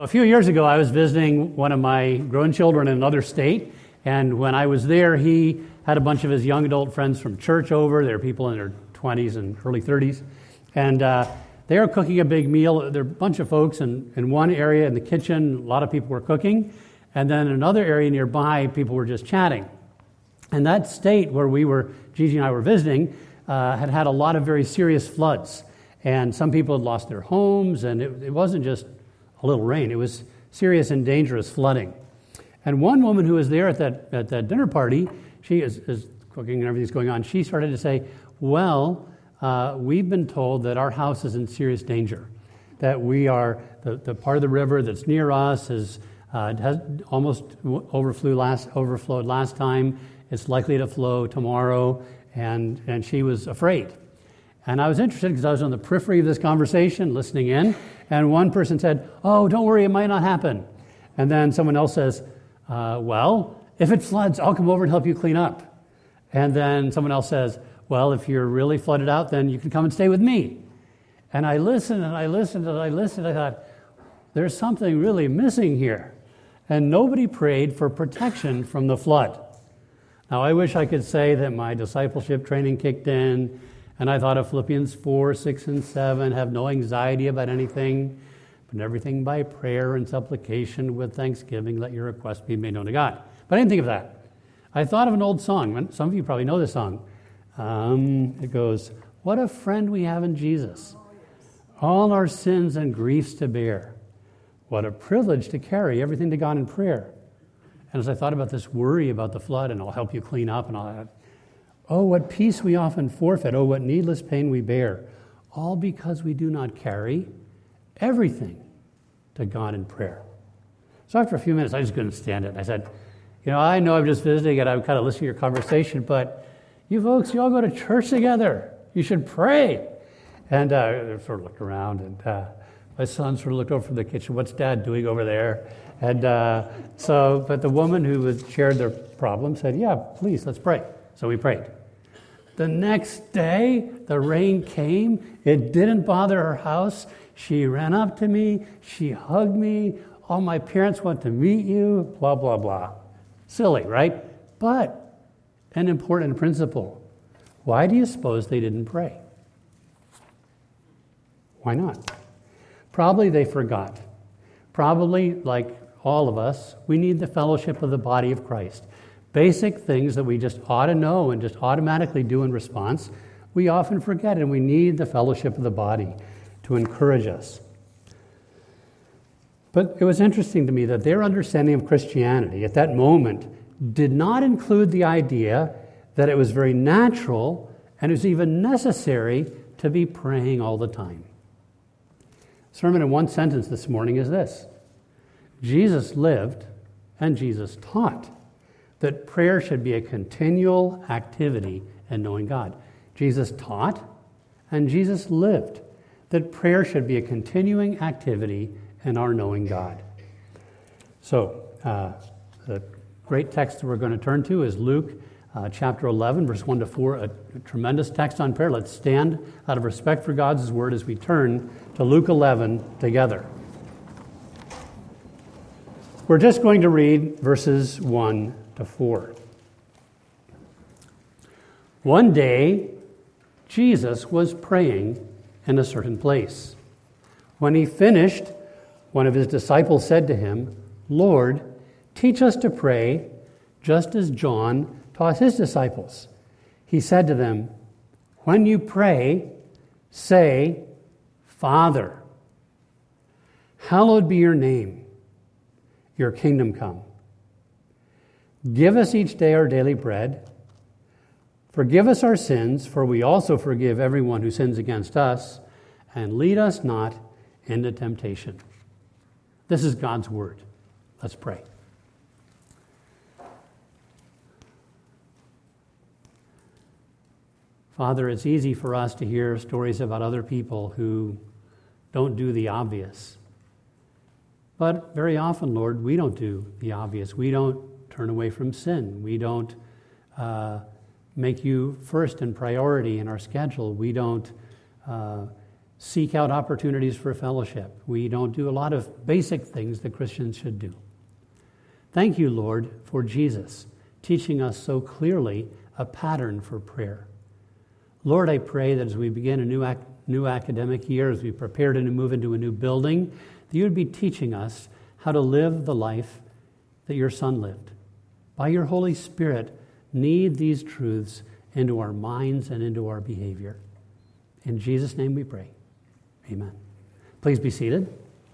A few years ago, I was visiting one of my grown children in another state, and when I was there, he had a bunch of his young adult friends from church over. There were people in their 20s and early 30s, and they were cooking a big meal. There were a bunch of folks in one area in the kitchen. A lot of people were cooking, and then in another area nearby, people were just chatting. And that state where Gigi and I were visiting, had had a lot of very serious floods, and some people had lost their homes, and it wasn't just a little rain. It was serious and dangerous flooding. And one woman who was there at that dinner party, she is cooking and everything's going on, she started to say, well, we've been told that our house is in serious danger, that we are, the part of the river that's near us has almost overflowed last time. It's likely to flow tomorrow, and she was afraid. And I was interested because I was on the periphery of this conversation, listening in, and one person said, oh, don't worry, it might not happen. And then someone else says, well, if it floods, I'll come over and help you clean up. And then someone else says, well, if you're really flooded out, then you can come and stay with me. And I listened, and I listened, and I listened. I thought, there's something really missing here. And nobody prayed for protection from the flood. Now, I wish I could say that my discipleship training kicked in, and I thought of Philippians 4, 6, and 7, have no anxiety about anything, but everything by prayer and supplication with thanksgiving, let your requests be made known to God. But I didn't think of that. I thought of an old song. Some of you probably know this song. It goes, what a friend we have in Jesus, all our sins and griefs to bear. What a privilege to carry everything to God in prayer. And as I thought about this worry about the flood, and I'll help you clean up and all that, oh, what peace we often forfeit. Oh, what needless pain we bear. All because we do not carry everything to God in prayer. So after a few minutes, I just couldn't stand it. I said, I know I'm just visiting and I'm kind of listening to your conversation, but you folks, you all go to church together. You should pray. And I sort of looked around, and my son sort of looked over from the kitchen. What's Dad doing over there? And but the woman who shared their problem said, yeah, please, let's pray. So we prayed. The next day, the rain came. It didn't bother her house. She ran up to me. She hugged me. All my parents want to meet you, blah, blah, blah. Silly, right? But an important principle. Why do you suppose they didn't pray? Why not? Probably they forgot. Probably, like all of us, we need the fellowship of the body of Christ. Basic things that we just ought to know and just automatically do in response, we often forget, and we need the fellowship of the body to encourage us. But it was interesting to me that their understanding of Christianity at that moment did not include the idea that it was very natural and it was even necessary to be praying all the time. Sermon in one sentence this morning is this: Jesus lived and Jesus taught that prayer should be a continual activity in knowing God. Jesus taught and Jesus lived that prayer should be a continuing activity in our knowing God. So, the great text that we're going to turn to is Luke chapter 11, verse 1 to 4, a tremendous text on prayer. Let's stand out of respect for God's word as we turn to Luke 11 together. We're just going to read verses 1 to 4. One day, Jesus was praying in a certain place. When he finished, one of his disciples said to him, Lord, teach us to pray, just as John taught his disciples. He said to them, when you pray, say, Father, hallowed be your name, your kingdom come. Give us each day our daily bread. Forgive us our sins, for we also forgive everyone who sins against us, and lead us not into temptation. This is God's word. Let's pray. Father, it's easy for us to hear stories about other people who don't do the obvious. But very often, Lord, we don't do the obvious. We don't turn away from sin. We don't make you first in priority in our schedule. We don't seek out opportunities for fellowship. We don't do a lot of basic things that Christians should do. Thank you, Lord, for Jesus teaching us so clearly a pattern for prayer. Lord, I pray that as we begin a new academic year, as we prepare to move into a new building, that you would be teaching us how to live the life that your Son lived. By your Holy Spirit, knead these truths into our minds and into our behavior. In Jesus' name we pray. Amen. Please be seated.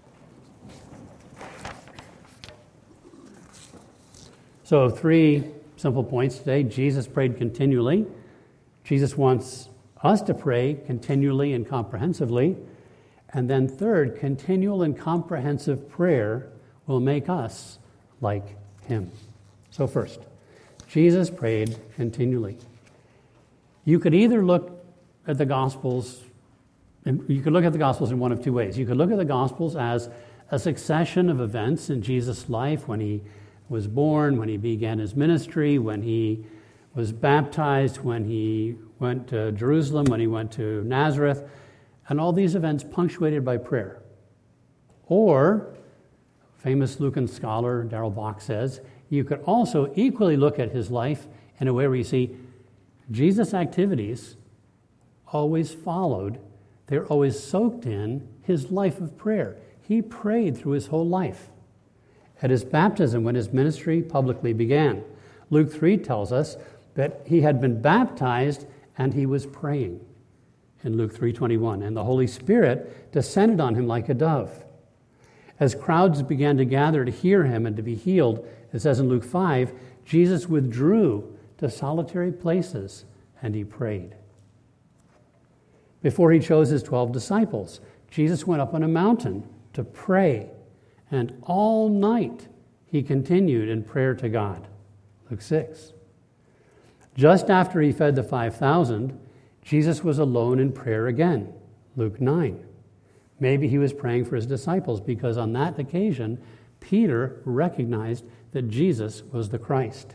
So 3 simple points today. Jesus prayed continually. Jesus wants us to pray continually and comprehensively. And then third, continual and comprehensive prayer will make us like him. So first, Jesus prayed continually. You could either look at the Gospels, and you could look at the Gospels in one of two ways. You could look at the Gospels as a succession of events in Jesus' life, when he was born, when he began his ministry, when he was baptized, when he went to Jerusalem, when he went to Nazareth, and all these events punctuated by prayer. Or, famous Lucan scholar Darrell Bock says, you could also equally look at his life in a way where you see Jesus' activities always followed, they're always soaked in his life of prayer. He prayed through his whole life. At his baptism, when his ministry publicly began, Luke 3 tells us that he had been baptized and he was praying in Luke 3:21, and the Holy Spirit descended on him like a dove. As crowds began to gather to hear him and to be healed, it says in Luke 5, Jesus withdrew to solitary places and he prayed. Before he chose his 12 disciples, Jesus went up on a mountain to pray, and all night he continued in prayer to God. Luke 6. Just after he fed the 5,000, Jesus was alone in prayer again. Luke 9. Maybe he was praying for his disciples because on that occasion, Peter recognized that Jesus was the Christ.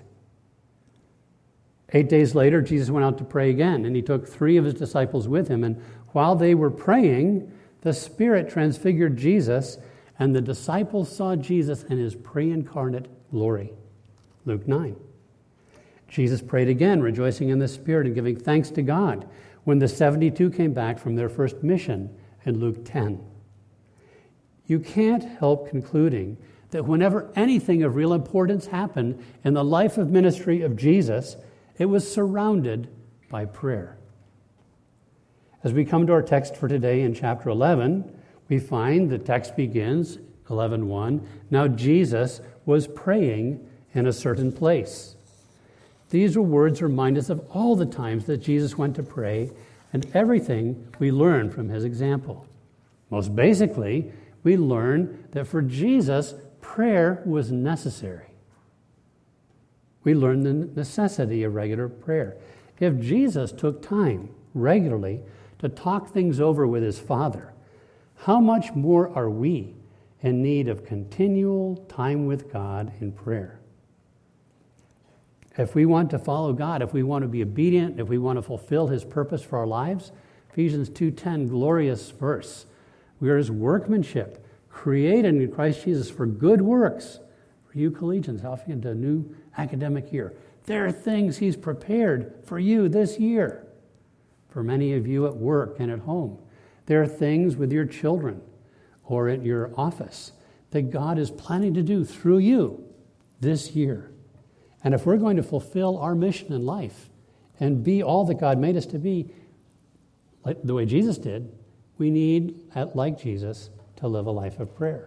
8 days later, Jesus went out to pray again, and he took 3 of his disciples with him. And while they were praying, the Spirit transfigured Jesus, and the disciples saw Jesus in his pre-incarnate glory. Luke 9. Jesus prayed again, rejoicing in the Spirit and giving thanks to God, when the 72 came back from their first mission in Luke 10. You can't help concluding that whenever anything of real importance happened in the life of ministry of Jesus, it was surrounded by prayer. As we come to our text for today in chapter 11, we find the text begins, 11:1, now Jesus was praying in a certain place. These words remind us of all the times that Jesus went to pray and everything we learn from his example. Most basically, we learn that for Jesus, prayer was necessary. We learn the necessity of regular prayer. If Jesus took time regularly to talk things over with his Father, how much more are we in need of continual time with God in prayer? If we want to follow God, if we want to be obedient, if we want to fulfill his purpose for our lives, Ephesians 2:10, glorious verse. We are his workmanship, created in Christ Jesus for good works. For you collegians, helping into a new academic year, there are things he's prepared for you this year. For many of you at work and at home, there are things with your children or at your office that God is planning to do through you this year. And if we're going to fulfill our mission in life and be all that God made us to be, like the way Jesus did, we need, like Jesus, to live a life of prayer.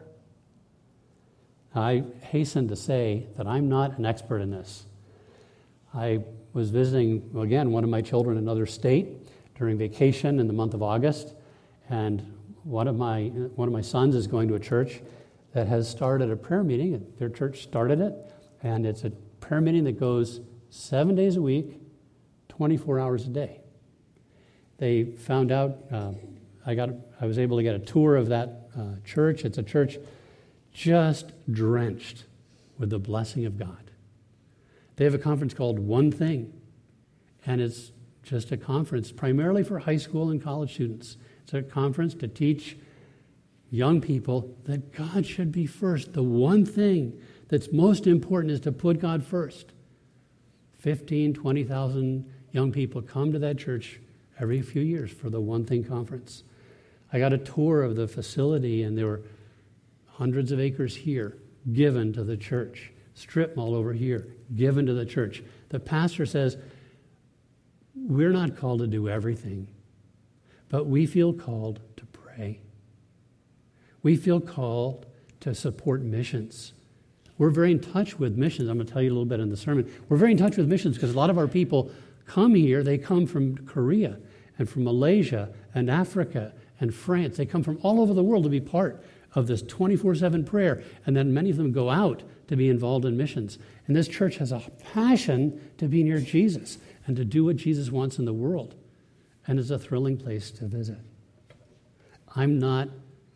I hasten to say that I'm not an expert in this. I was visiting, again, one of my children in another state during vacation in the month of August, and one of my sons is going to a church that has started a prayer meeting. Their church started it, and it's a prayer meeting that goes 7 days a week, 24 hours a day. They found out, I was able to get a tour of that church. It's a church just drenched with the blessing of God. They have a conference called One Thing, and it's just a conference primarily for high school and college students. It's a conference to teach young people that God should be first. The one thing that's most important is to put God first. 15, 20,000 young people come to that church every few years for the One Thing Conference. I got a tour of the facility, and there were hundreds of acres here given to the church. Strip mall over here, given to the church. The pastor says, we're not called to do everything, but we feel called to pray. We feel called to support missions. We're very in touch with missions. I'm going to tell you a little bit in the sermon. We're very in touch with missions because a lot of our people come here. They come from Korea and from Malaysia and Africa and France. They come from all over the world to be part of this 24/7 prayer. And then many of them go out to be involved in missions. And this church has a passion to be near Jesus and to do what Jesus wants in the world. And it's a thrilling place to visit. I'm not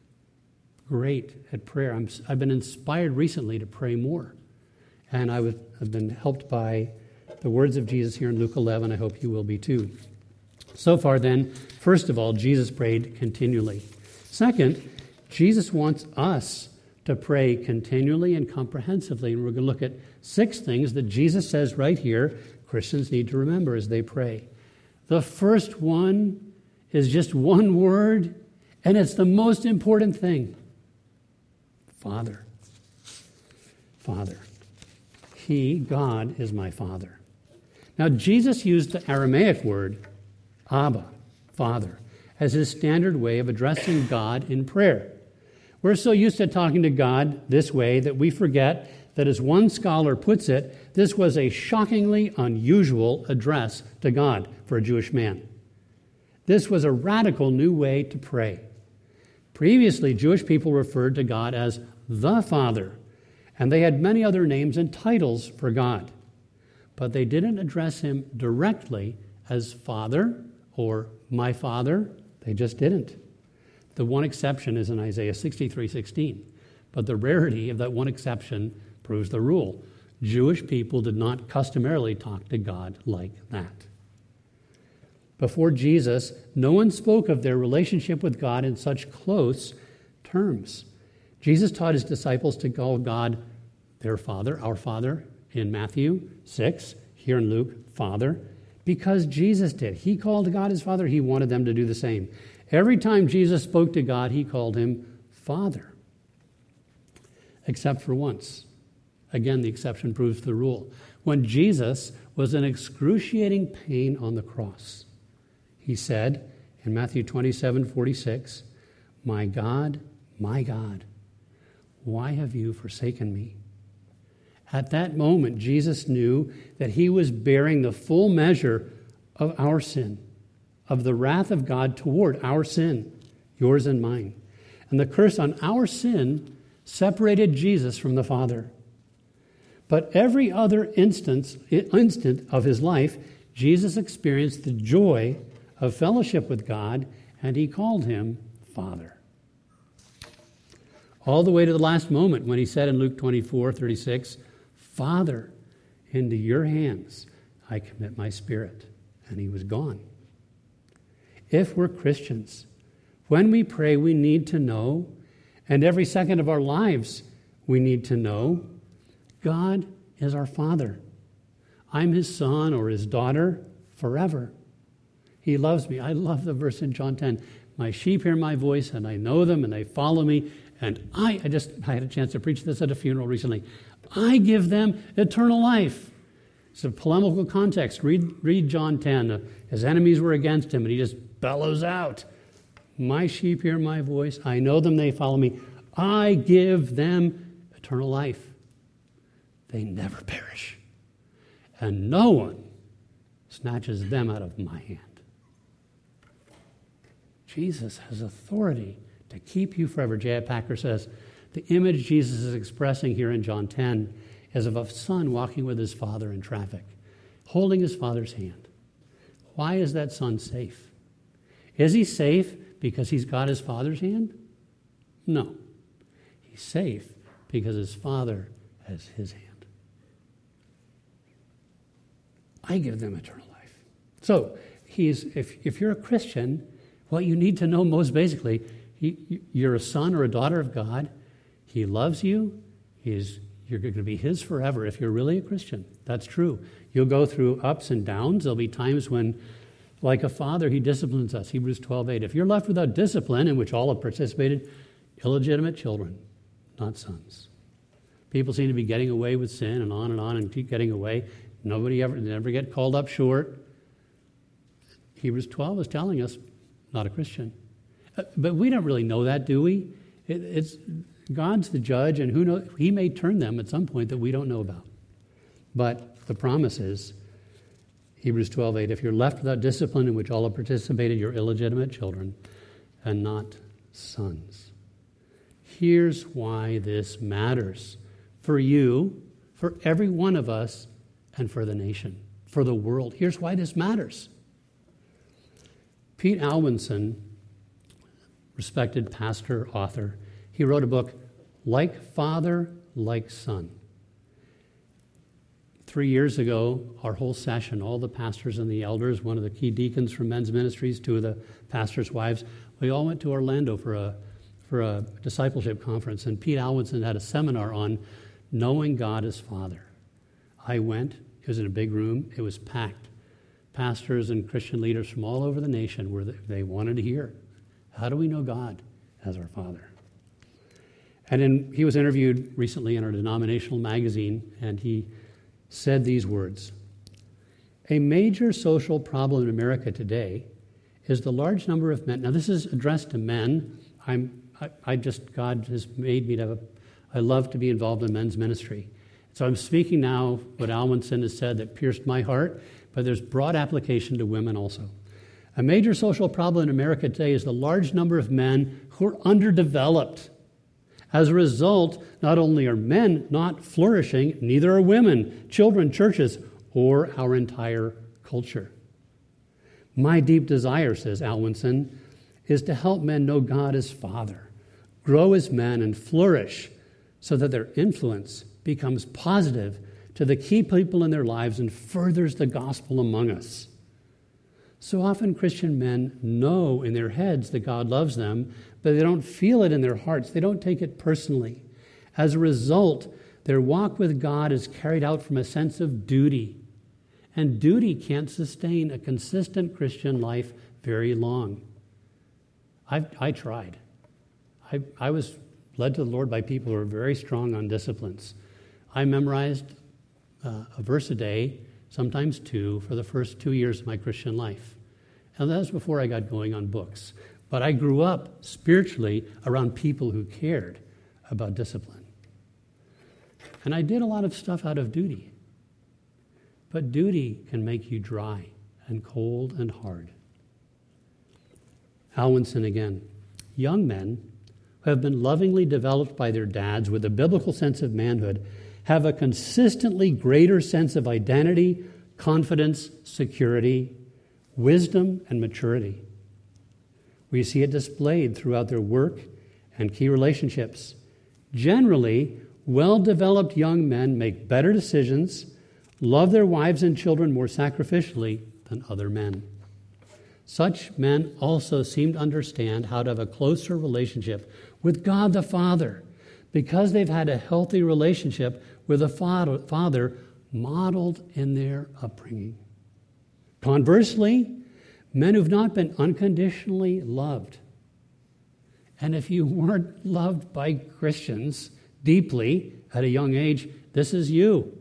great at prayer. I've been inspired recently to pray more. And I've been helped by the words of Jesus here in Luke 11. I hope you will be too. So far then, first of all, Jesus prayed continually. Second, Jesus wants us to pray continually and comprehensively. And we're going to look at 6 things that Jesus says right here Christians need to remember as they pray. The first one is just one word, and it's the most important thing. Father. Father. He, God, is my Father. Now, Jesus used the Aramaic word, Abba, Father, as his standard way of addressing God in prayer. We're so used to talking to God this way that we forget that, as one scholar puts it, this was a shockingly unusual address to God for a Jewish man. This was a radical new way to pray. Previously, Jewish people referred to God as the Father, and they had many other names and titles for God. But they didn't address him directly as Father or my Father. They just didn't. The one exception is in Isaiah 63:16. But the rarity of that one exception proves the rule. Jewish people did not customarily talk to God like that. Before Jesus, no one spoke of their relationship with God in such close terms. Jesus taught his disciples to call God their Father, our Father, in Matthew 6, here in Luke, Father, because Jesus did. He called God his Father. He wanted them to do the same. Every time Jesus spoke to God, he called him Father, except for once. Again, the exception proves the rule. When Jesus was in excruciating pain on the cross, he said in Matthew 27:46, my God, why have you forsaken me? At that moment, Jesus knew that he was bearing the full measure of our sin, of the wrath of God toward our sin, yours and mine. And the curse on our sin separated Jesus from the Father. But every other instant of his life, Jesus experienced the joy of fellowship with God, and he called him Father. All the way to the last moment when he said in Luke 24:36, Father, into your hands I commit my spirit. And he was gone. If we're Christians, when we pray, we need to know, and every second of our lives we need to know, God is our Father. I'm his son or his daughter forever. He loves me. I love the verse in John 10. My sheep hear my voice, and I know them, and they follow me. And I had a chance to preach this at a funeral recently. I give them eternal life. It's a polemical context. Read John 10. His enemies were against him, and he just bellows out, my sheep hear my voice. I know them, they follow me. I give them eternal life. They never perish. And no one snatches them out of my hand. Jesus has authority to keep you forever. J.I. Packer says, the image Jesus is expressing here in John 10 is of a son walking with his father in traffic, holding his father's hand. Why is that son safe? Is he safe because he's got his father's hand? No. He's safe because his father has his hand. I give them eternal life. So, if you're a Christian, What you need to know most basically, you're a son or a daughter of God. He loves you. You're going to be his forever if you're really a Christian. That's true. You'll go through ups and downs. There'll be times when, like a father, he disciplines us. Hebrews 12:8. If you're left without discipline, in which all have participated, illegitimate children, not sons. People seem to be getting away with sin and keep getting away. Never get called up short. Hebrews 12 is telling us, not a Christian. But we don't really know that, do we? It's God's the judge, and who knows? He may turn them at some point that we don't know about. But the promise is, Hebrews 12:8, if you're left without discipline in which all have participated, you're illegitimate children and not sons. Here's why this matters for you, for every one of us, and for the nation, for the world. Here's why this matters. Pete Alwinson, respected pastor, author, he wrote a book, Like Father, Like Son. 3 years ago, our whole session, all the pastors and the elders, one of the key deacons from men's ministries, 2 of the pastors' wives, we all went to Orlando for a discipleship conference, and Pete Alwinson had a seminar on knowing God as Father. I went. It was in a big room. It was packed. Pastors and Christian leaders from all over the nation they wanted to hear, how do we know God as our Father? And he was interviewed recently in our denominational magazine, and he said these words: a major social problem in America today is the large number of men. Now, this is addressed to men. God has made me I love to be involved in men's ministry. So I'm speaking now what Alwinson has said that pierced my heart, but there's broad application to women also. A major social problem in America today is the large number of men who are underdeveloped. As a result, not only are men not flourishing, neither are women, children, churches, or our entire culture. My deep desire, says Alwinson, is to help men know God as Father, grow as men, and flourish so that their influence becomes positive to the key people in their lives and furthers the gospel among us. So often Christian men know in their heads that God loves them, but they don't feel it in their hearts. They don't take it personally. As a result, their walk with God is carried out from a sense of duty. And duty can't sustain a consistent Christian life very long. I tried. I was led to the Lord by people who are very strong on disciplines. I memorized a verse a day, sometimes 2, for the first 2 years of my Christian life. And that was before I got going on books. But I grew up spiritually around people who cared about discipline. And I did a lot of stuff out of duty. But duty can make you dry and cold and hard. Alwinson again. Young men who have been lovingly developed by their dads with a biblical sense of manhood have a consistently greater sense of identity, confidence, security, wisdom, and maturity. We see it displayed throughout their work and key relationships. Generally, well-developed young men make better decisions, love their wives and children more sacrificially than other men. Such men also seem to understand how to have a closer relationship with God the Father because they've had a healthy relationship with a father modeled in their upbringing. Conversely, men who've not been unconditionally loved, and if you weren't loved by Christians deeply at a young age, this is you.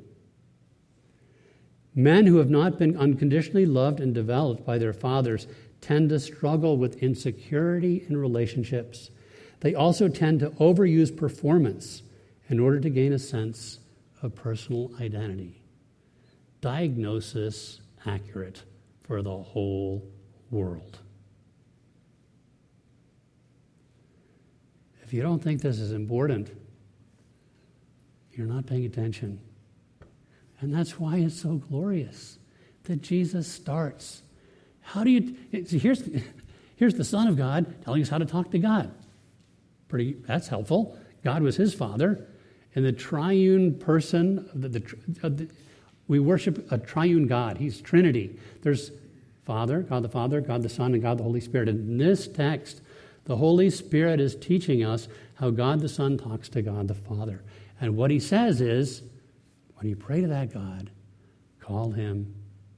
Men who have not been unconditionally loved and developed by their fathers tend to struggle with insecurity in relationships. They also tend to overuse performance in order to gain a sense of personal identity. Diagnosis accurate for the whole world. If you don't think this is important, you're not paying attention. And that's why it's so glorious that Jesus starts. How do you... Here's the Son of God telling us how to talk to God. That's helpful. God was his Father. And the triune person, we worship a triune God. He's Trinity. There's Father, God the Son, and God the Holy Spirit. In this text, the Holy Spirit is teaching us how God the Son talks to God the Father. And what he says is, when you pray to that God, call him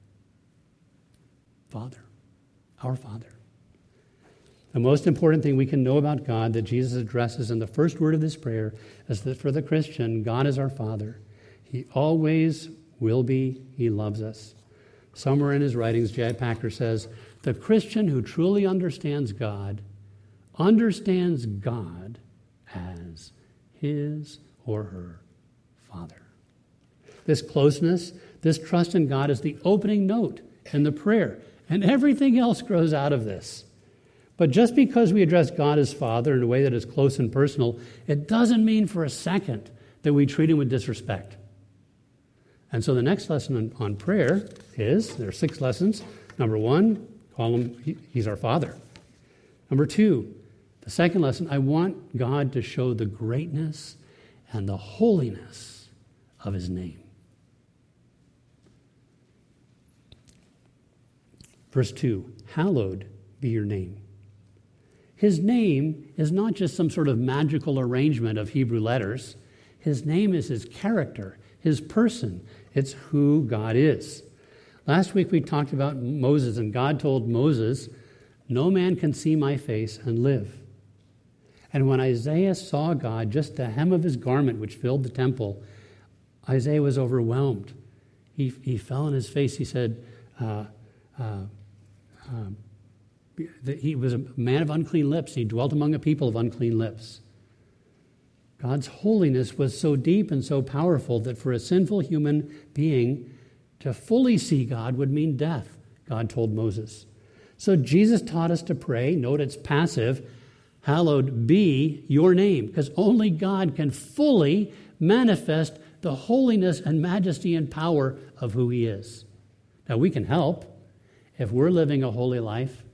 Father, our Father. The most important thing we can know about God that Jesus addresses in the first word of this prayer is that for the Christian, God is our Father. He always will be. He loves us. Somewhere in his writings, J.I. Packer says, the Christian who truly understands God as his or her Father. This closeness, this trust in God is the opening note in the prayer, and everything else grows out of this. But just because we address God as Father in a way that is close and personal, it doesn't mean for a second that we treat him with disrespect. And so the next lesson on prayer is, there are 6 lessons. Number 1, call him, he's our Father. Number 2, the second lesson, I want God to show the greatness and the holiness of his name. Verse 2, hallowed be your name. His name is not just some sort of magical arrangement of Hebrew letters. His name is his character, his person. It's who God is. Last week we talked about Moses, and God told Moses, no man can see my face and live. And when Isaiah saw God, just the hem of his garment which filled the temple, Isaiah was overwhelmed. He fell on his face. He said, he was a man of unclean lips. He dwelt among a people of unclean lips. God's holiness was so deep and so powerful that for a sinful human being to fully see God would mean death, God told Moses. So Jesus taught us to pray. Note it's passive. Hallowed be your name, because only God can fully manifest the holiness and majesty and power of who he is. Now, we can help if we're living a holy life.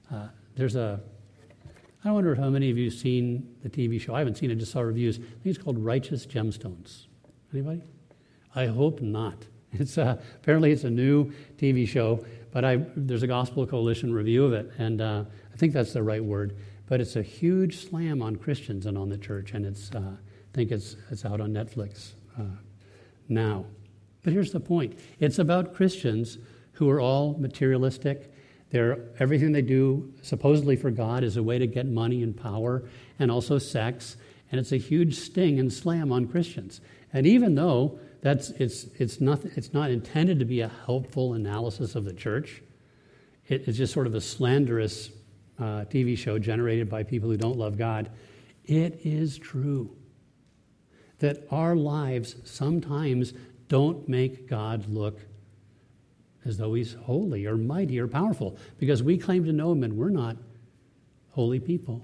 I wonder how many of you have seen the TV show. I haven't seen it, just saw reviews. I think it's called Righteous Gemstones. Anybody? I hope not. Apparently it's a new TV show, but there's a Gospel Coalition review of it, and I think that's the right word. But it's a huge slam on Christians and on the church, and I think it's out on Netflix now. But here's the point. It's about Christians who are all materialistic. Everything they do, supposedly for God, is a way to get money and power and also sex. And it's a huge sting and slam on Christians. And even though it's not intended to be a helpful analysis of the church, it's just sort of a slanderous TV show generated by people who don't love God. It is true that our lives sometimes don't make God look as though he's holy or mighty or powerful, because we claim to know him and we're not holy people.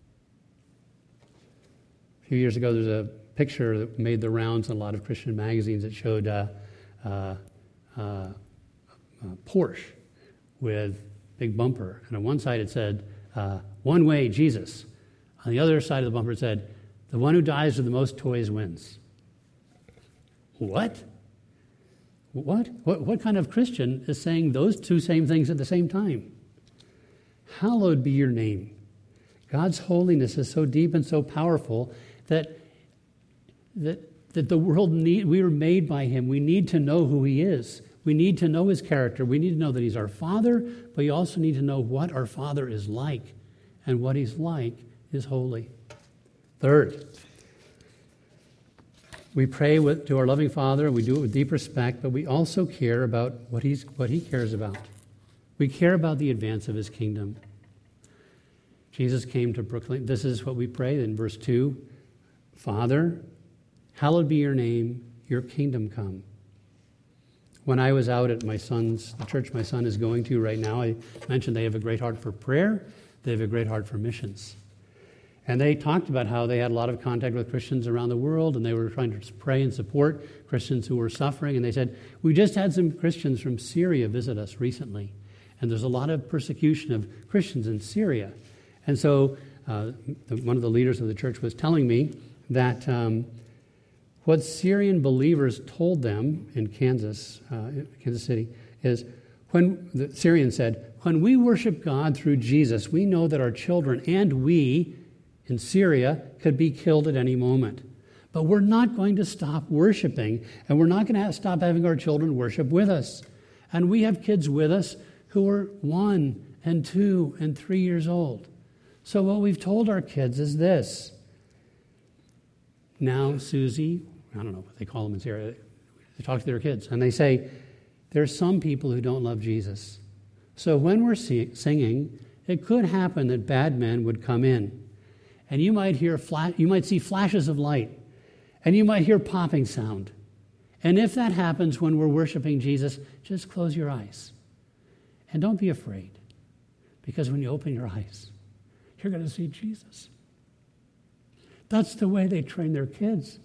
A few years ago, there's a picture that made the rounds in a lot of Christian magazines that showed Porsche with big bumper. And on one side it said, one way, Jesus. On the other side of the bumper it said, the one who dies with the most toys wins. What? What kind of Christian is saying those two same things at the same time? Hallowed be your name. God's holiness is so deep and so powerful that the world we were made by him. We need to know who he is. We need to know his character. We need to know that he's our Father, but we also need to know what our Father is like. And what he's like is holy. Third, we pray to our loving Father, and we do it with deep respect, but we also care about what he cares about. We care about the advance of his kingdom. Jesus came to proclaim, this is what we pray in verse 2, Father, hallowed be your name, your kingdom come. When I was out at the church my son is going to right now, I mentioned they have a great heart for prayer, they have a great heart for missions. And they talked about how they had a lot of contact with Christians around the world, and they were trying to pray and support Christians who were suffering. And they said, we just had some Christians from Syria visit us recently, and there's a lot of persecution of Christians in Syria. And so one of the leaders of the church was telling me that what Syrian believers told them in Kansas City, is When the Syrian said, when we worship God through Jesus, we know that our children and we in Syria could be killed at any moment. But we're not going to stop worshiping, and we're not going to stop having our children worship with us. And we have kids with us who are 1 and 2 and 3 years old. So what we've told our kids is this. Now, Susie, I don't know what they call them in Syria, they talk to their kids, and they say, there's some people who don't love Jesus. So when we're singing, it could happen that bad men would come in, and you might see flashes of light, and you might hear popping sound. And if that happens when we're worshiping Jesus, just close your eyes. And don't be afraid, because when you open your eyes, you're going to see Jesus. That's the way they train their kids.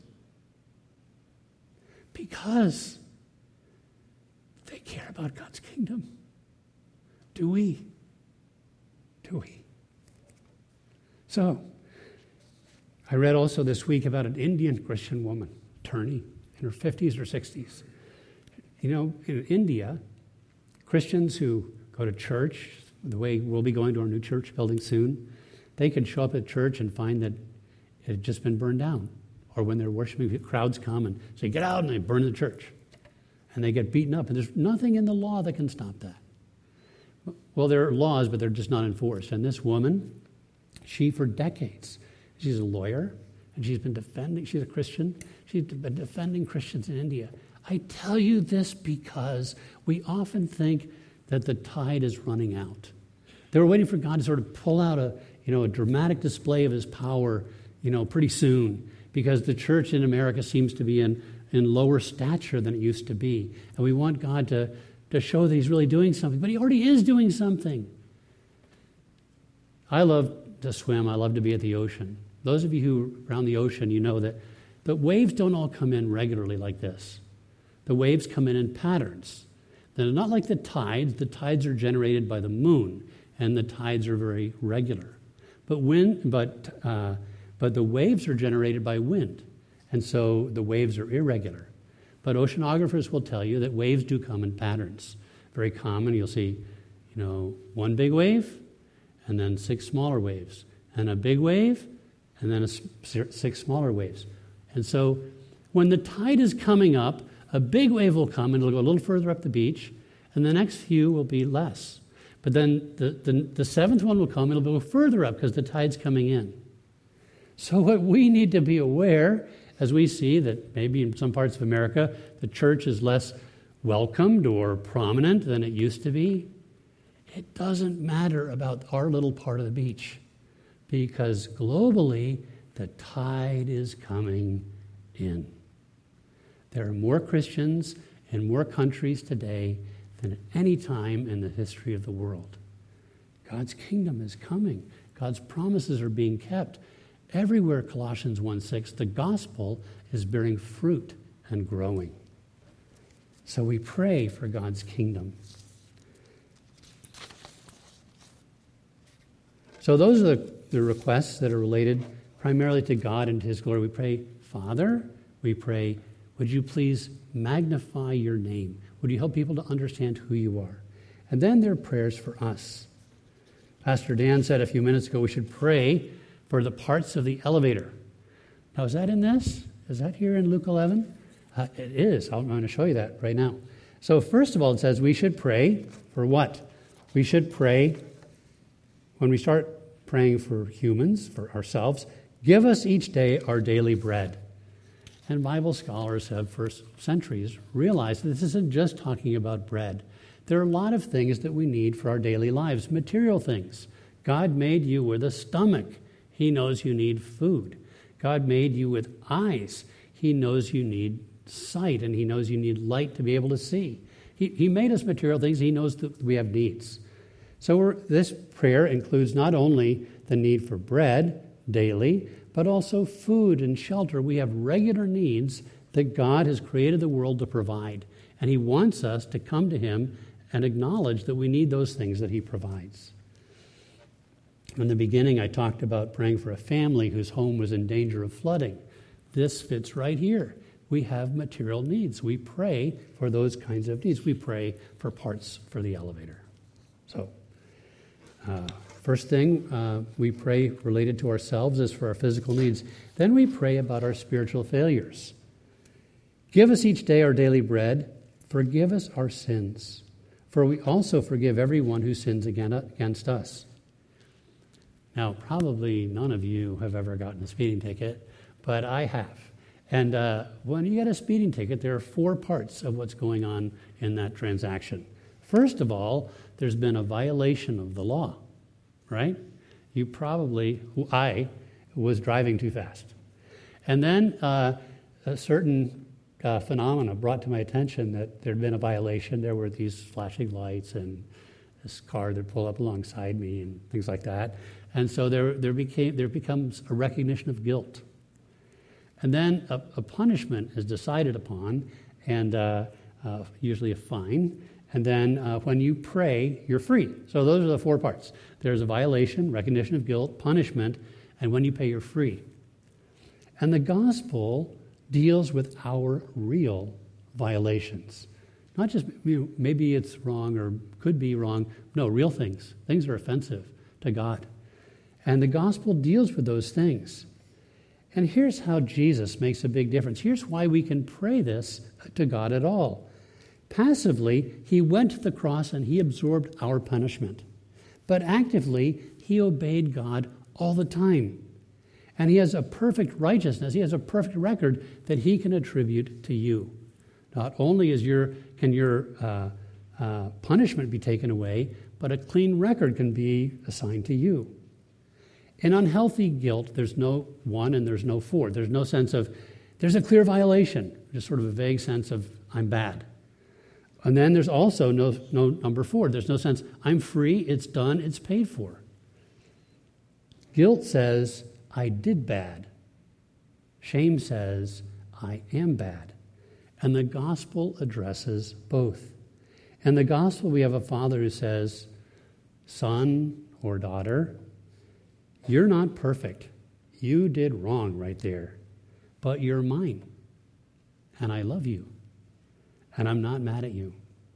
Because they care about God's kingdom. Do we? Do we? So, I read also this week about an Indian Christian woman, attorney, in her 50s or 60s. You know, in India, Christians who go to church, the way we'll be going to our new church building soon, they could show up at church and find that it had just been burned down. Or when they're worshiping, crowds come and say, get out, and they burn the church. And they get beaten up. And there's nothing in the law that can stop that. Well, there are laws, but they're just not enforced. And this woman, she for decades, she's a lawyer, and she's a Christian, she's been defending Christians in India. I tell you this because we often think that the tide is running out. They were waiting for God to sort of pull out a dramatic display of his power, pretty soon, because the church in America seems to be in lower stature than it used to be. And we want God to show that he's really doing something, but he already is doing something. I love to swim. I love to be at the ocean. Those of you who are around the ocean, you know that the waves don't all come in regularly like this. The waves come in patterns. They're not like the tides. The tides are generated by the moon, and the tides are very regular. But the waves are generated by wind, and so the waves are irregular. But oceanographers will tell you that waves do come in patterns. Very common, you'll see, one big wave, and then 6 smaller waves, and a big wave, and then 6 smaller waves. And so when the tide is coming up, a big wave will come, and it'll go a little further up the beach, and the next few will be less. But then the 7th one will come, and it'll go further up because the tide's coming in. So what we need to be aware, as we see that maybe in some parts of America, the church is less welcomed or prominent than it used to be, it doesn't matter about our little part of the beach, because globally, the tide is coming in. There are more Christians in more countries today than at any time in the history of the world. God's kingdom is coming. God's promises are being kept. Everywhere, Colossians 1:6, the gospel is bearing fruit and growing. So we pray for God's kingdom. So those are the requests that are related primarily to God and to his glory. We pray, Father, we pray, would you please magnify your name? Would you help people to understand who you are? And then there are prayers for us. Pastor Dan said a few minutes ago we should pray for the parts of the elevator. Now, is that in this? Is that here in Luke 11? It is. I'm going to show you that right now. So first of all, it says we should pray for what? We should pray, when we start praying for humans, for ourselves, give us each day our daily bread. And Bible scholars have for centuries realized that this isn't just talking about bread. There are a lot of things that we need for our daily lives, material things. God made you with a stomach. He knows you need food. God made you with eyes. He knows you need sight, and he knows you need light to be able to see. He made us material things. He knows that we have needs. So this prayer includes not only the need for bread daily, but also food and shelter. We have regular needs that God has created the world to provide, and he wants us to come to him and acknowledge that we need those things that he provides. In the beginning, I talked about praying for a family whose home was in danger of flooding. This fits right here. we have material needs. We pray for those kinds of needs. We pray for parts for the elevator. So, first thing we pray related to ourselves is for our physical needs. Then we pray about our spiritual failures. Give us each day our daily bread. Forgive us our sins, for we also forgive everyone who sins against us. Now, probably none of you have ever gotten a speeding ticket, but I have. And when you get a speeding ticket, there are 4 parts of what's going on in that transaction. First of all, there's been a violation of the law, right? I was driving too fast. And then a certain phenomena brought to my attention that there had been a violation. There were these flashing lights and this car that pulled up alongside me and things like that. And so there becomes a recognition of guilt. And then a punishment is decided upon, and usually a fine. And then when you pray, you're free. So those are the 4 parts. There's a violation, recognition of guilt, punishment, and when you pay, you're free. And the gospel deals with our real violations. Not just, maybe it's wrong or could be wrong. No, real things. Things that are offensive to God. And the gospel deals with those things. And here's how Jesus makes a big difference. Here's why we can pray this to God at all. Passively, he went to the cross and he absorbed our punishment. But actively, he obeyed God all the time. And he has a perfect righteousness. He has a perfect record that he can attribute to you. Not only can your punishment be taken away, but a clean record can be assigned to you. In unhealthy guilt, there's no 1 and there's no 4. There's no sense of, there's a clear violation, just sort of a vague sense of, I'm bad. And then there's also no number 4. There's no sense, I'm free, it's done, it's paid for. Guilt says, I did bad. Shame says, I am bad. And the gospel addresses both. In the gospel, we have a father who says, son or daughter, you're not perfect. You did wrong right there. But you're mine. And I love you. And I'm not mad at you.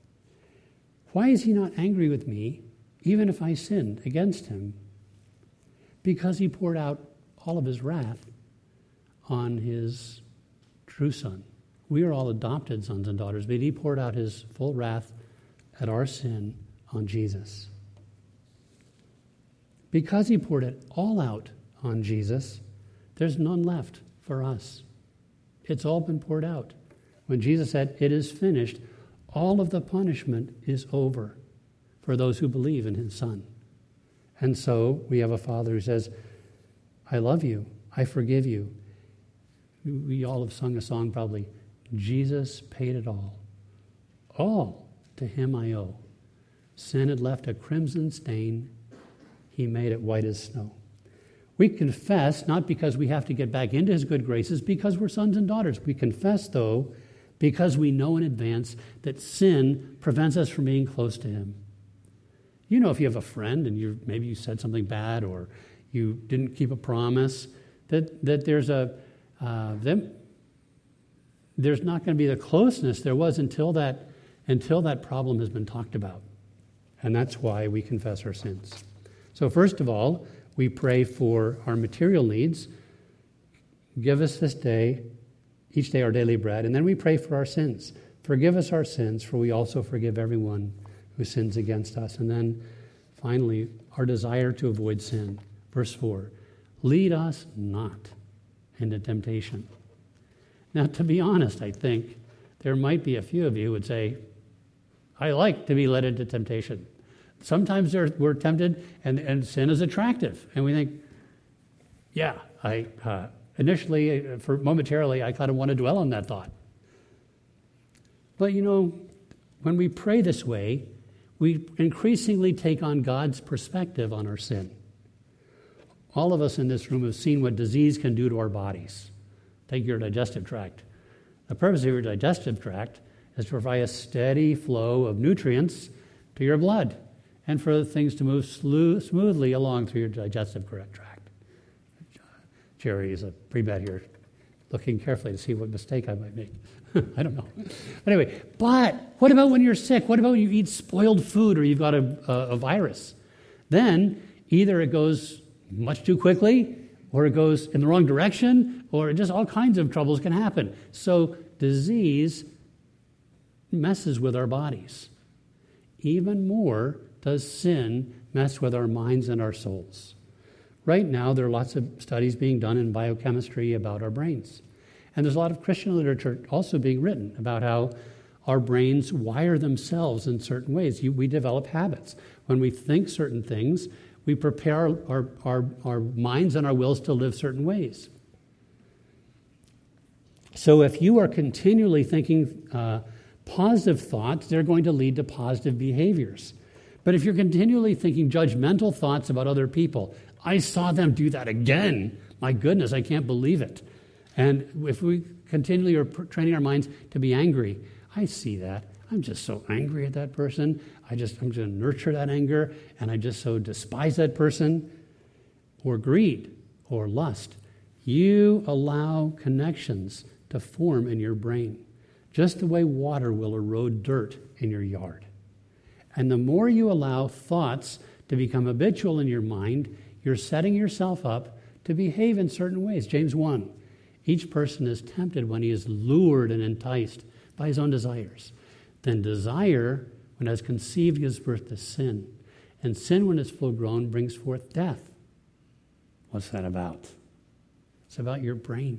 Why is he not angry with me, even if I sinned against him? Because he poured out all of his wrath on his true son. We are all adopted sons and daughters, but he poured out his full wrath at our sin on Jesus. Because he poured it all out on Jesus, there's none left for us. It's all been poured out. When Jesus said, it is finished, all of the punishment is over for those who believe in his Son. And so we have a Father who says, I love you, I forgive you. We all have sung a song probably, Jesus paid it all. All to him I owe. Sin had left a crimson stain, he made it white as snow. We confess, not because we have to get back into his good graces, because we're sons and daughters. We confess, though, because we know in advance that sin prevents us from being close to him. You know, if you have a friend and maybe you said something bad or you didn't keep a promise, that there's not going to be the closeness there was until that problem has been talked about. And that's why we confess our sins. So first of all, we pray for our material needs. Give us this day, each day our daily bread. And then we pray for our sins. Forgive us our sins, for we also forgive everyone who sins against us. And then finally, our desire to avoid sin. Verse 4, lead us not into temptation. Now, to be honest, I think there might be a few of you who would say, I like to be led into temptation. Sometimes we're tempted and sin is attractive. And we think, yeah, initially, momentarily, I kind of want to dwell on that thought. But when we pray this way, we increasingly take on God's perspective on our sin. All of us in this room have seen what disease can do to our bodies. Take your digestive tract. The purpose of your digestive tract is to provide a steady flow of nutrients to your blood and for things to move smoothly along through your digestive tract. Jerry is a pre-med here. looking carefully to see what mistake I might make. I don't know. Anyway, but what about when you're sick? What about when you eat spoiled food or you've got a virus? Then either it goes much too quickly, or it goes in the wrong direction, or just all kinds of troubles can happen. So disease messes with our bodies. Even more does sin mess with our minds and our souls. Right now, there are lots of studies being done in biochemistry about our brains. And there's a lot of Christian literature also being written about how our brains wire themselves in certain ways. We develop habits. When we think certain things, we prepare our minds and our wills to live certain ways. So if you are continually thinking positive thoughts, they're going to lead to positive behaviors. But if you're continually thinking judgmental thoughts about other people, I saw them do that again. My goodness, I can't believe it. And if we continually are training our minds to be angry, I see that. I'm just so angry at that person. I'm going to nurture that anger, and I just so despise that person. Or greed or lust. You allow connections to form in your brain, just the way water will erode dirt in your yard. And the more you allow thoughts to become habitual in your mind, you're setting yourself up to behave in certain ways. James 1, each person is tempted when he is lured and enticed by his own desires. Then desire, when it has conceived, gives birth to sin. And sin, when it's full grown, brings forth death. What's that about? It's about your brain.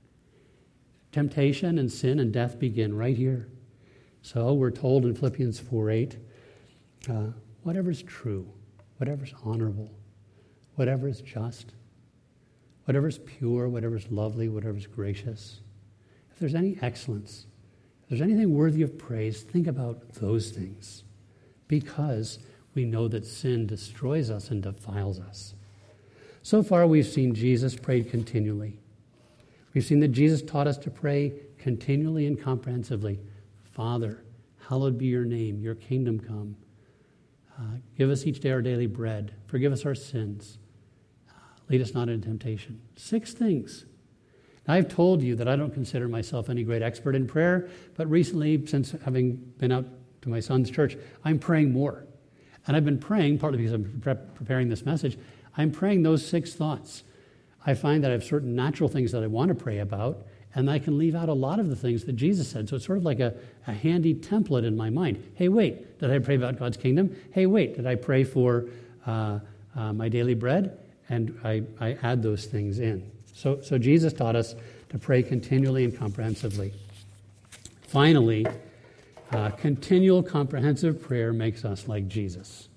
Temptation and sin and death begin right here. So we're told in Philippians 4:8, whatever's true, whatever's honorable, whatever's just, whatever's pure, whatever's lovely, whatever's gracious, if there's any excellence, if there's anything worthy of praise, think about those things, because we know that sin destroys us and defiles us. So far, we've seen Jesus prayed continually. We've seen that Jesus taught us to pray continually and comprehensively. Father, hallowed be your name, your kingdom come. Give us each day our daily bread. Forgive us our sins. Lead us not into temptation. 6 things. Now, I've told you that I don't consider myself any great expert in prayer, but recently, since having been out to my son's church, I'm praying more. And I've been praying, partly because I'm preparing this message, I'm praying those 6 thoughts. I find that I have certain natural things that I want to pray about, and I can leave out a lot of the things that Jesus said. So it's sort of like a handy template in my mind. Hey, wait, did I pray about God's kingdom? Hey, wait, did I pray for my daily bread? And I add those things in. So Jesus taught us to pray continually and comprehensively. Finally, continual comprehensive prayer makes us like Jesus.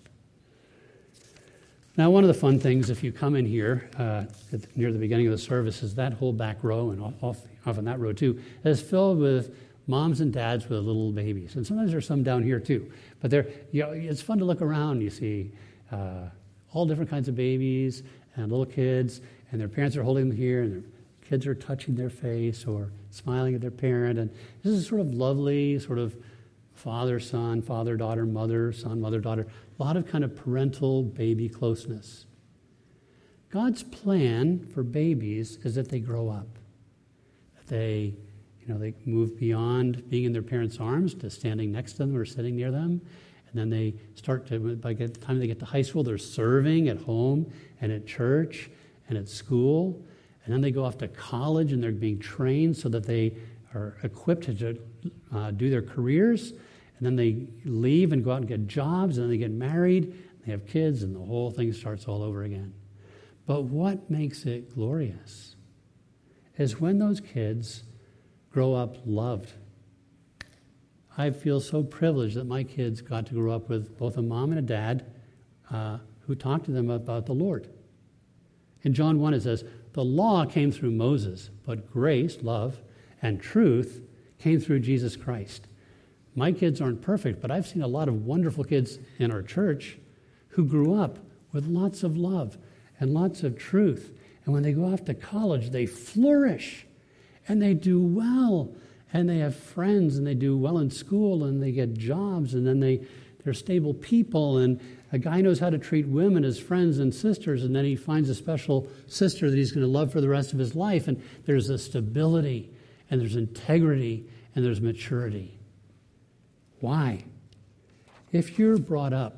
Now, one of the fun things, if you come in here near the beginning of the service, is that whole back row, and often that row too, is filled with moms and dads with little babies. And sometimes there's some down here too. But it's fun to look around. You see all different kinds of babies and little kids, and their parents are holding them here, and their kids are touching their face or smiling at their parent. And this is sort of lovely, sort of father-son, father-daughter, mother-son, mother-daughter, a lot of kind of parental baby closeness. God's plan for babies is that they grow up, that they move beyond being in their parents' arms to standing next to them or sitting near them, and then they start to, by the time they get to high school, they're serving at home and at church and at school, and then they go off to college and they're being trained so that they are equipped to do their careers. And then they leave and go out and get jobs, and then they get married, and they have kids, and the whole thing starts all over again. But what makes it glorious is when those kids grow up loved. I feel so privileged that my kids got to grow up with both a mom and a dad who talked to them about the Lord. In John 1 it says, the law came through Moses, but grace, love, and truth came through Jesus Christ. My kids aren't perfect, but I've seen a lot of wonderful kids in our church who grew up with lots of love and lots of truth. And when they go off to college, they flourish and they do well, and they have friends, and they do well in school, and they get jobs, and then they're stable people, and A guy knows how to treat women as friends and sisters, and then he finds a special sister that he's going to love for the rest of his life. And there's a stability, and there's integrity, and there's maturity. Why? If you're brought up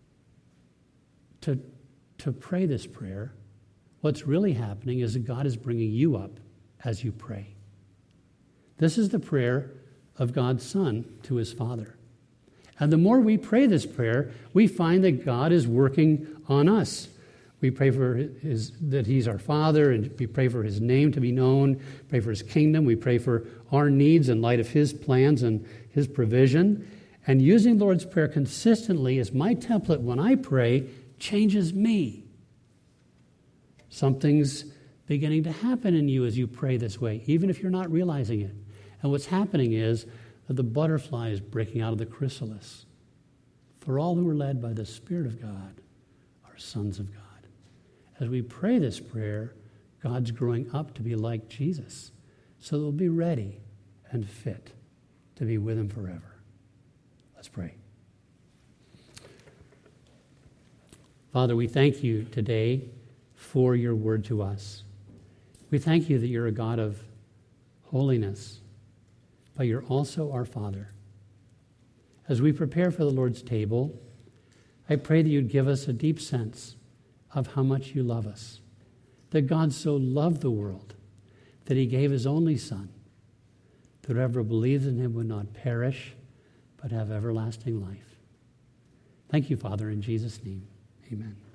to pray this prayer, what's really happening is that God is bringing you up as you pray. This is the prayer of God's Son to his Father. And the more we pray this prayer, we find that God is working on us. We pray for that he's our Father, and we pray for his name to be known, pray for his kingdom, we pray for our needs in light of his plans and his provision. And using the Lord's Prayer consistently as my template when I pray changes me. Something's beginning to happen in you as you pray this way, even if you're not realizing it. And what's happening is that the butterfly is breaking out of the chrysalis. For all who are led by the Spirit of God are sons of God. As we pray this prayer, God's growing up to be like Jesus, so they'll be ready and fit to be with him forever. Let's pray. Father, we thank you today for your word to us. We thank you that you're a God of holiness, but you're also our Father. As we prepare for the Lord's table, I pray that you'd give us a deep sense of how much you love us, that God so loved the world that he gave his only Son, that whoever believes in him would not perish, but have everlasting life. Thank you, Father, in Jesus' name. Amen.